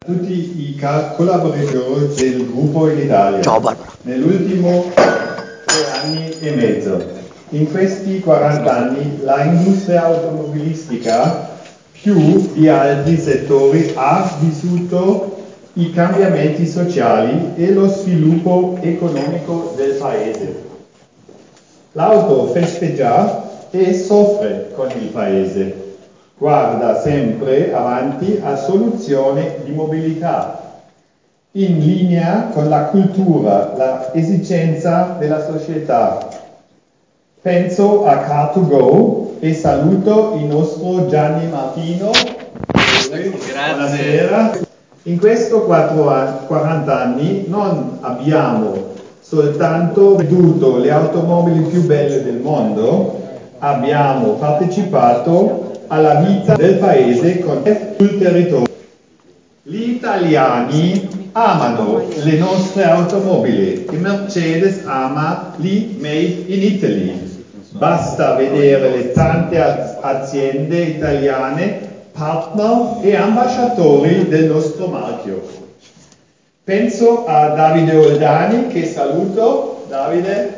Tutti i collaboratori del gruppo in Italia. Ciao Barbara. Nell'ultimo 3 anni e mezzo. In questi 40 anni la industria automobilistica, più di altri settori, ha vissuto i cambiamenti sociali e lo sviluppo economico del paese. L'auto festeggia e soffre con il paese. Guarda sempre avanti a soluzioni di mobilità, in linea con la cultura, l'esigenza della società. Penso a Car2Go e saluto il nostro Gianni Martino. Buonasera. In questi 40 anni non abbiamo soltanto veduto le automobili più belle del mondo, abbiamo partecipato alla vita del paese con sul territorio. Gli italiani amano le nostre automobili e Mercedes ama gli Made in Italy. Basta vedere le tante aziende italiane, partner e ambasciatori del nostro marchio. Penso a Davide Oldani, che saluto. Davide.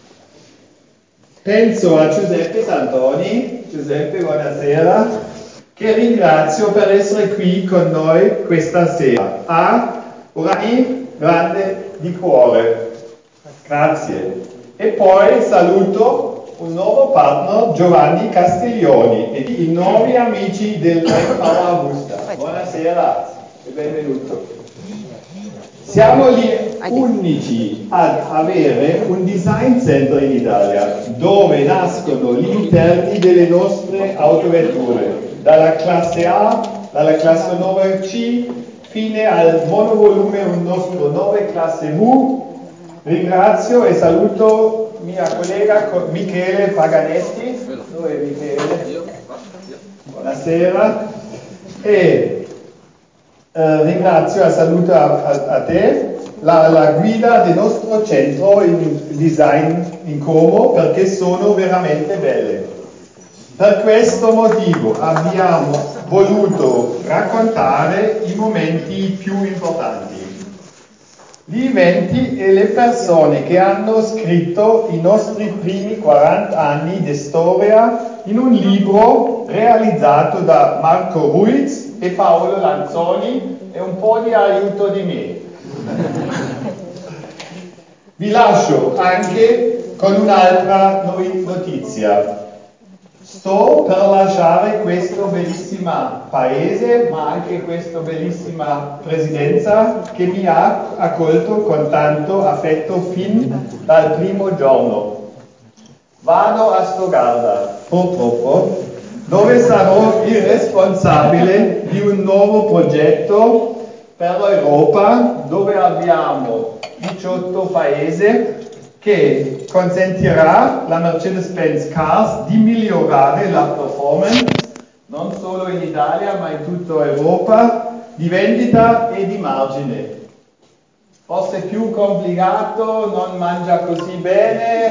Penso a Giuseppe Santoni. Giuseppe, buonasera. Che ringrazio per essere qui con noi questa sera. A Urani, grande di cuore. Grazie. E poi saluto un nuovo partner, Giovanni Castiglioni, e i nuovi amici del Power Augusta. Buonasera e benvenuto. Siamo gli unici ad avere un design center in Italia, dove nascono gli interni delle nostre autovetture, dalla classe A, dalla classe 9C, fine al monovolume un nostro 9 classe V. Ringrazio e saluto mia collega Michele Paganetti. Dove è Michele? Buonasera. E ringrazio e saluto a te la guida del nostro centro in design in Como, perché sono veramente belle. Per questo motivo abbiamo voluto raccontare i momenti più importanti, gli eventi e le persone che hanno scritto i nostri primi 40 anni di storia in un libro realizzato da Marco Ruiz e Paolo Lanzoni e un po' di aiuto di me. Vi lascio anche con un'altra notizia. Sto per lasciare questo bellissimo paese, ma anche questa bellissima presidenza che mi ha accolto con tanto affetto fin dal primo giorno. Vado a Stoccarda, purtroppo, dove sarò il responsabile di un nuovo progetto per l'Europa, dove abbiamo 18 paesi, che consentirà alla Mercedes-Benz Cars di migliorare la performance, non solo in Italia ma in tutta Europa, di vendita e di margine. Forse più complicato, non mangia così bene,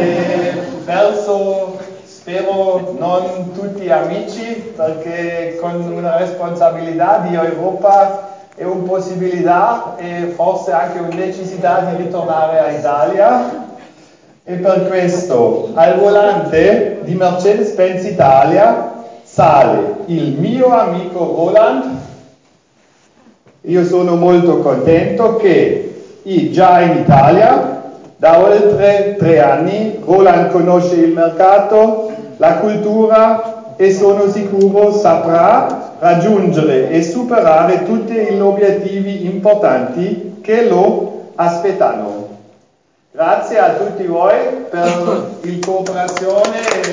verso spero non tutti amici, perché con una responsabilità di Europa è una possibilità e forse anche una necessità di ritornare all'Italia. E per questo al volante di Mercedes-Benz Italia sale il mio amico Roland. Io sono molto contento che già in Italia da oltre 3 anni Roland conosce il mercato, la cultura e sono sicuro saprà raggiungere e superare tutti gli obiettivi importanti che lo aspettano. Grazie a tutti voi per la cooperazione e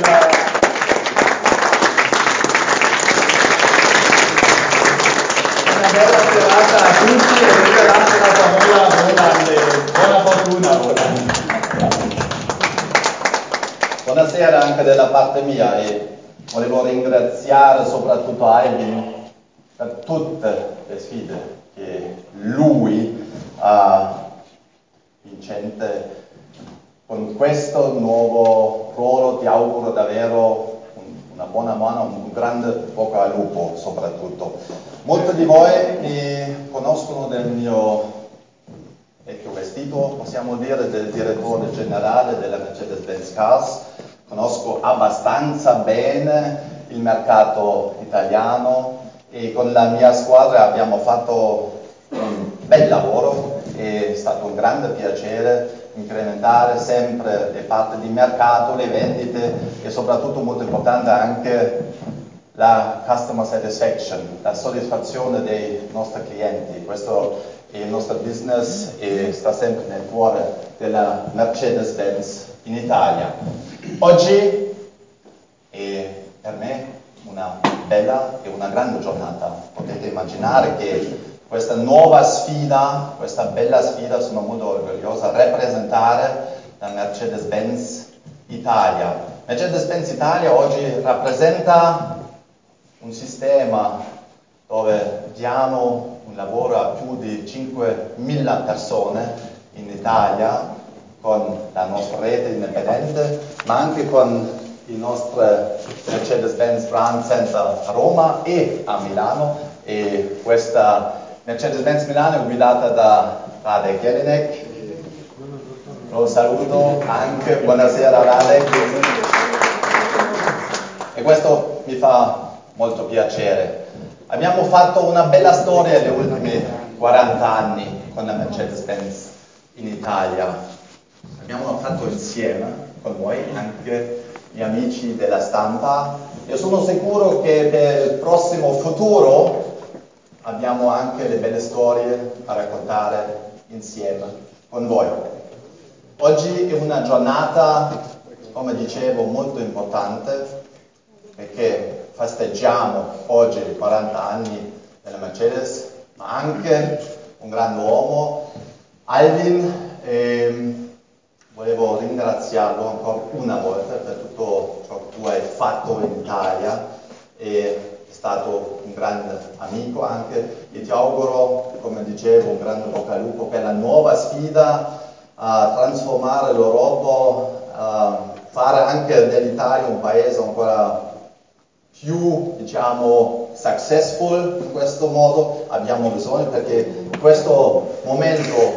una bella serata a tutti e io lascio la parola a Roland. Buona fortuna, Roland. Buonasera anche dalla parte mia e volevo ringraziare soprattutto Aivin per tutte le sfide che lui ha vincente con questo nuovo ruolo. Ti auguro davvero una buona mano, un grande bocca al lupo soprattutto. Molti di voi mi possiamo dire, del direttore generale della Mercedes-Benz Cars. Conosco abbastanza bene il mercato italiano e con la mia squadra abbiamo fatto un bel lavoro. È stato un grande piacere incrementare sempre le parti di mercato, le vendite e soprattutto molto importante anche la customer satisfaction, la soddisfazione dei nostri clienti. Questo è il nostro business e sta sempre nel cuore della Mercedes-Benz in Italia. Oggi è per me una bella e una grande giornata. Potete immaginare che questa nuova sfida, questa bella sfida, sono molto orgogliosa di rappresentare la Mercedes-Benz Italia. Mercedes-Benz Italia oggi rappresenta un sistema dove diamo un lavoro a più di 5.000 persone in Italia con la nostra rete indipendente, ma anche con il nostro Mercedes-Benz Brand Center a Roma e a Milano. E questa Mercedes-Benz Milano è guidata da Radek Jelinek. Lo saluto anche, buonasera Radek. E questo mi fa molto piacere. Abbiamo fatto una bella storia negli ultimi 40 anni con la Mercedes-Benz in Italia. Abbiamo fatto insieme con voi anche gli amici della stampa e sono sicuro che per il prossimo futuro abbiamo anche le belle storie a raccontare insieme con voi. Oggi è una giornata, come dicevo, molto importante perché festeggiamo oggi i 40 anni della Mercedes, ma anche un grande uomo, Alvin. Volevo ringraziarlo ancora una volta per tutto ciò che tu hai fatto in Italia. È stato un grande amico anche e ti auguro, come dicevo, un grande bocca al lupo per la nuova sfida a trasformare l'Europa, fare anche dell'Italia un paese ancora più, diciamo, successful in questo modo. Abbiamo bisogno perché in questo momento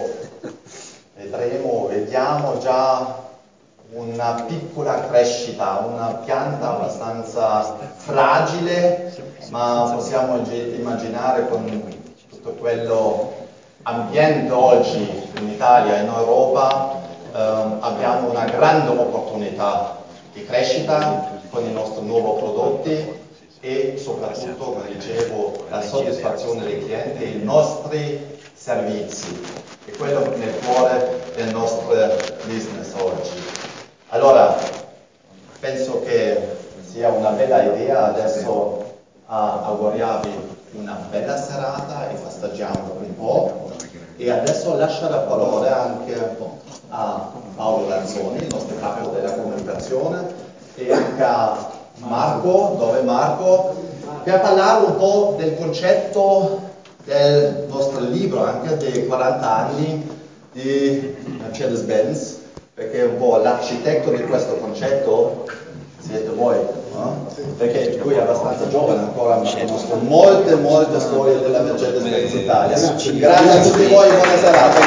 vediamo già una piccola crescita, una pianta abbastanza fragile, ma possiamo immaginare con tutto quello ambiente oggi in Italia e in Europa abbiamo una grande opportunità di crescita con i nostri nuovi prodotti e soprattutto, come dicevo, la soddisfazione dei clienti e i nostri servizi. È quello nel cuore del nostro business oggi. Allora, penso che sia una bella idea adesso augurarvi una bella serata e festeggiamo un po'. E adesso lascio la parola anche a Paolo Lanzoni, il nostro capo della comunicazione, e anche a Marco, per parlare un po' del concetto del nostro libro, anche dei 40 anni di Mercedes-Benz, perché un po' l'architetto di questo concetto siete voi, no? Perché lui è abbastanza giovane ancora, ma conosco molte storie della Mercedes-Benz Italia. Grazie a tutti voi, buona serata.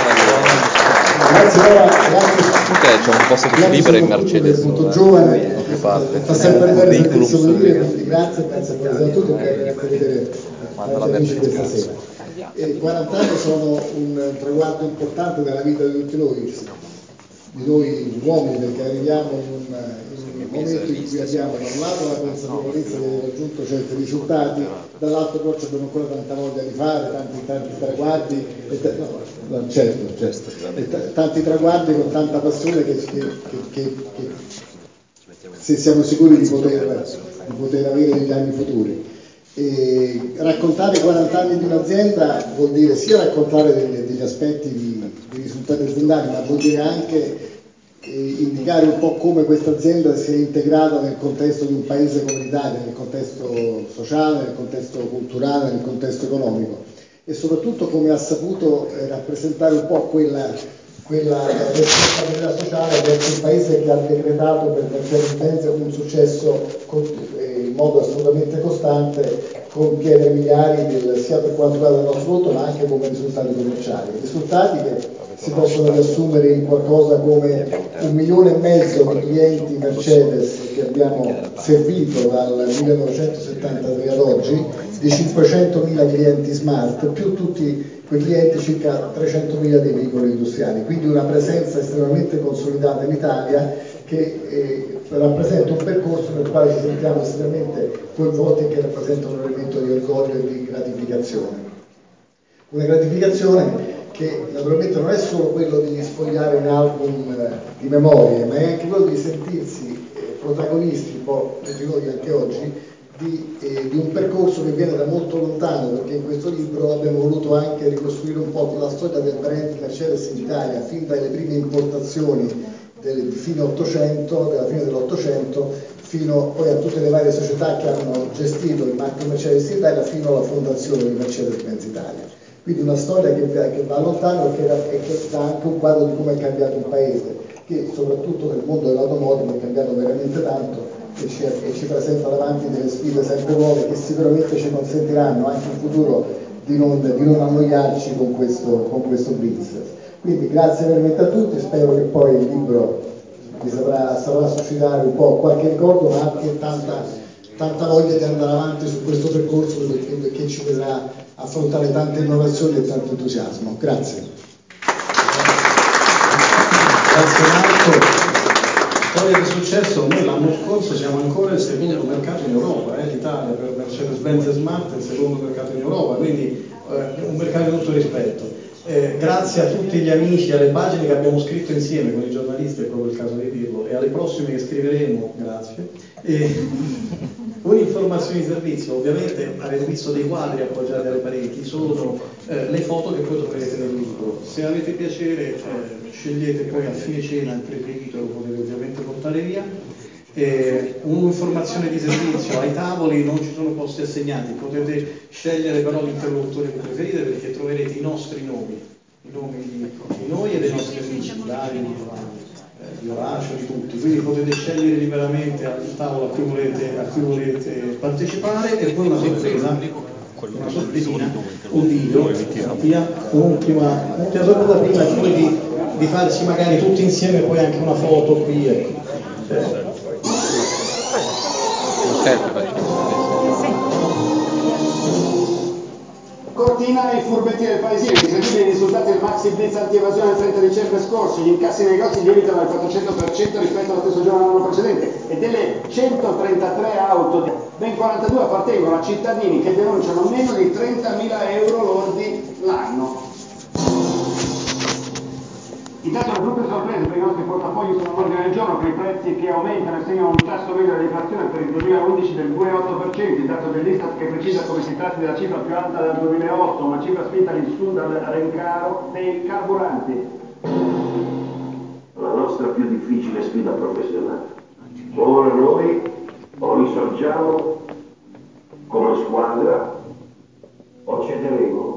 Perché c'è un posto più libero in Mercedes, molto giovane, da che parte? fa sempre vedere tantissimo dire, quindi grazie a tutti per vedere tanti amici questa sera. E 40 anni sono un traguardo importante nella vita di tutti noi, di noi uomini, perché arriviamo in un momento in cui abbiamo da un lato la consapevolezza di aver raggiunto certi risultati, dall'altro però abbiamo ancora tanta voglia di fare, tanti traguardi, tanti traguardi con tanta passione che se siamo sicuri di poter avere negli anni futuri. E raccontare i 40 anni di un'azienda vuol dire sia raccontare degli aspetti di risultati aziendali, ma vuol dire anche indicare un po' come questa azienda si è integrata nel contesto di un paese come l'Italia, nel contesto sociale, nel contesto culturale, nel contesto economico, e soprattutto come ha saputo rappresentare un po' quella responsabilità sociale verso il paese che ha decretato per Mercedes-Benz un successo in modo assolutamente costante, con pietre miliari sia per quanto riguarda il nostro prodotto ma anche come risultati commerciali, risultati che si possono riassumere in qualcosa come 1,5 milioni di clienti Mercedes che abbiamo servito dal 1973 ad oggi, di 500.000 clienti smart, più tutti quei clienti, circa 300.000 dei veicoli industriali, quindi una presenza estremamente consolidata in Italia che rappresenta un percorso nel quale ci sentiamo estremamente coinvolti e che rappresenta un elemento di orgoglio e di gratificazione. Una gratificazione che naturalmente non è solo quello di sfogliare un album di memorie, ma è anche quello di sentirsi protagonisti, un po' tutti noi anche oggi, di un percorso che viene da molto lontano, perché in questo libro abbiamo voluto anche ricostruire un po' la storia del brand Mercedes in Italia, fin dalle prime importazioni di fine 800, della fine dell'Ottocento, fino poi a tutte le varie società che hanno gestito il marchio Mercedes in Italia, fino alla fondazione di Mercedes-Benz Italia. Quindi una storia che va lontano e che dà anche un quadro di come è cambiato un paese, che soprattutto nel mondo dell'automobile è cambiato veramente tanto e ci presenta davanti delle sfide sempre nuove che sicuramente ci consentiranno anche in futuro di non annoiarci con questo blitz. Quindi grazie veramente a tutti, spero che poi il libro vi saprà suscitare un po' qualche ricordo, ma anche tanta voglia di andare avanti su questo percorso che ci vedrà affrontare tante innovazioni e tanto entusiasmo. Grazie. Grazie Marco. Storia di successo, noi l'anno scorso siamo ancora il secondo mercato in Europa, l'Italia per Mercedes-Benz Smart è il secondo mercato in Europa, quindi un mercato di tutto rispetto. Grazie a tutti gli amici, alle pagine che abbiamo scritto insieme con i giornalisti, è proprio il caso di dirlo, e alle prossime che scriveremo, grazie. Un'informazione di servizio, ovviamente avete visto dei quadri appoggiati alle pareti, sono le foto che poi troverete nel libro. Se avete piacere scegliete poi a fine cena il preferito, lo potete ovviamente portare via. Un'informazione di servizio, ai tavoli non ci sono posti assegnati, potete scegliere però l'interlocutore che preferite perché troverete i nostri nomi, i nomi di noi e dei nostri amici, di Davide, di Orazio, di tutti, quindi potete scegliere liberamente al tavolo a cui volete partecipare e poi una sorpresina, un video, un'ultima sorpresa prima poi di farci magari tutti insieme poi anche una foto qui, ecco. Cortina e i furbetti del paesino, disabili i risultati del maxi blitz anti-evasione il 30 dicembre scorso, gli incassi nei negozi lievitano al 400% rispetto allo stesso giorno dell'anno precedente e delle 133 auto, ben 42 appartengono a cittadini che denunciano meno di 30.000 euro lordi l'anno. Intanto le brutte sorprese per i nostri portafogli sono all'ordine del giorno, che i prezzi che aumentano e segnano un tasso medio di deflazione per il 2011 del 2,8%, il dato dell'Istat che precisa come si tratti della cifra più alta dal 2008, una cifra spinta all'insù dal rincaro dei carburanti. La nostra più difficile sfida professionale. Ora noi o risorgiamo come squadra o cederemo